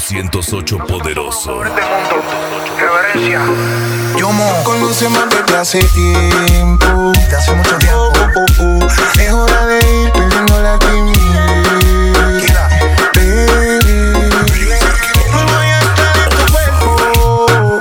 208 Poderoso. Este mundo, reverencia. Conocemos desde hace tiempo. Desde hace mucho tiempo. Es hora de ir perdiendo la timidez. Baby, me voy a estar en tu cuerpo.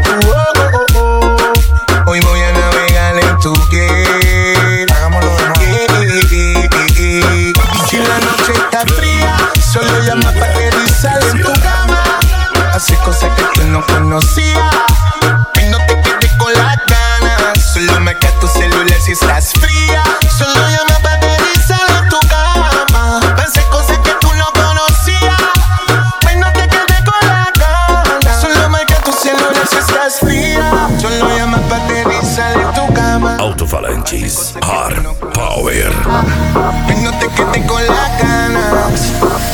Hoy voy a navegar en tu piel. Hagámoslo de nuevo. Y si la noche está fría, solo llama para aterrizar en tu cama. Hace cosas que tú no conocías. Y no te quedes con las ganas. Solo marca tu celular si estás fría. Solo llama para aterrizar en tu cama. Hace cosas que tú no conocías. Y no te quedes con las ganas. Solo marca tu celular si estás fría. Solo llama para aterrizar en tu cama. Alto-falantes Hard Power. Y no te quedes con las ganas.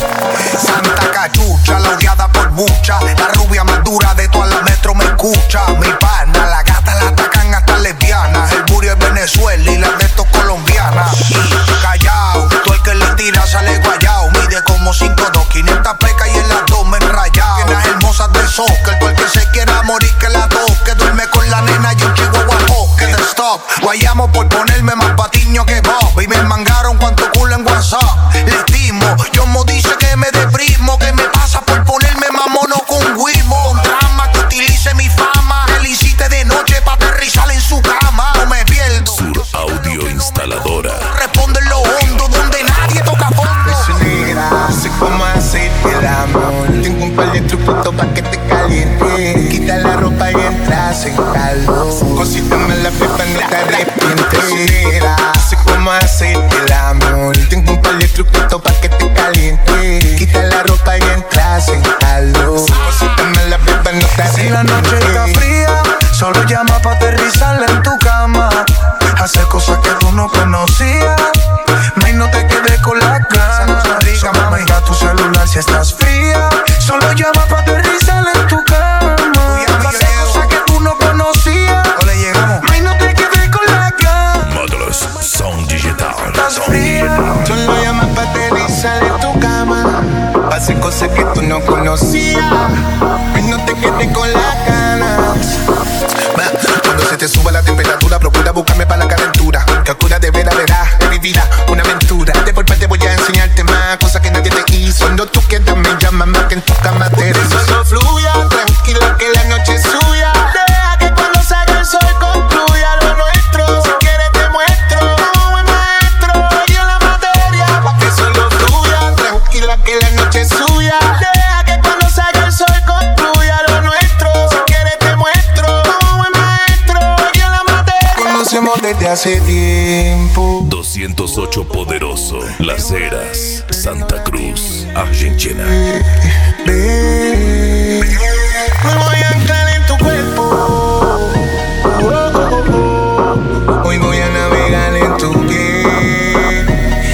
Santa cachucha, la odiada por mucha. La rubia más dura de toda la metro me escucha. Mi pana, la gata la atacan hasta lesbianas. El buri es Venezuela y la de estos colombianas. Y callao, todo el que le tira sale guayao. Mide como 5'2", 500 pecas y el abdomen rayado. Tienes hermosas de soccer, todo el que se quiera morir que la toque. Duerme con la nena y un chihuahua que de stop. Guayamos por ponerme más patiño que Bob. Y me mangaron cuanto culo en WhatsApp. Le estimo, yo mo dice que me deprimo. Que me pasa por ponerme más mono con Wimo. Con drama que utilice mi fama. Que le hiciste de noche pa' aterrizar en su cama. No me pierdo. Sur Audio Instaladora. Responde en lo hondo donde nadie toca fondo. Eso negra, sé cómo hacer el amor. Tengo un par de truquitos pa' que te caliente. Quita la ropa y entras en calor. Cositas me la pepa, no te arrepientes. Eso negra, sé cómo hacer el amor. Tengo un par de truquitos pa' que te caliente. Quita la ropa y entras en calor. Cositas me la pepa, no te arrepientes. Si la noche está fría, solo llama pa' aterrizar en tu cama. Hacer cosas que tú no conocías. Y no te quedes con las ganas. Solo marca tu celular si estás fría. Solo llama pa' aterrizar en tu cama. Hacer cosas que tú no conocías. No le llegamos. Y no te quedes con las ganas. Módulos Sound Digital. Estás fría. Solo llamas para aterrizar en tu cama. Pa' hacer cosas que tú no conocías. Y no te quedes con las ganas. Cuando se te suba la temperatura, procura buscarme para la calentura. Que oscura de vera verás que vivirá una aventura. De por parte voy a enseñarte más cosas que nadie te hizo. Cuando tú quieras me llamas más que en tu cama te rizo. Solo fluya, tranquila que la noche es suya. Deja que cuando salga el sol concluya lo nuestro. Si quieres te muestro como el maestro y en la materia. Pa' que solo fluya, tranquila que la noche es suya. Deja que cuando salga el sol concluya lo nuestro. Si quieres te muestro como el maestro y en la materia. Conocemos desde hace tiempo. 208 Poderoso. Las Heras, Santa Cruz, Argentina. Me voy a entrar en tu cuerpo. Hoy voy a navegar en tu piel.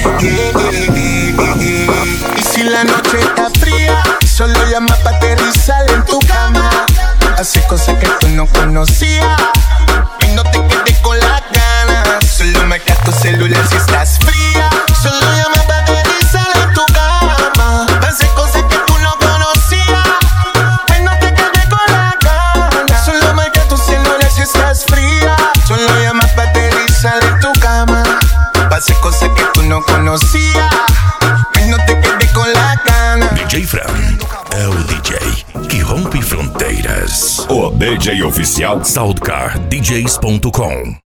Y si la noche está fría, solo llama para aterrizar en tu cama. Hace cosas que tú no conocías. Y no te quedes con las ganas. Solo marca tu celular si estás fría. Solo llama para aterrizar en tu cama. Hace cosas que tú no conocías. Y no te quedes con las ganas. Solo marca tu celular si estás fría. Solo llama para aterrizar en tu cama. Hace cosas que tú no conocías. Y no te quedes con las ganas. DJ Fran é o DJ que rompe fronteiras. O DJ oficial SoundCardDJs.com.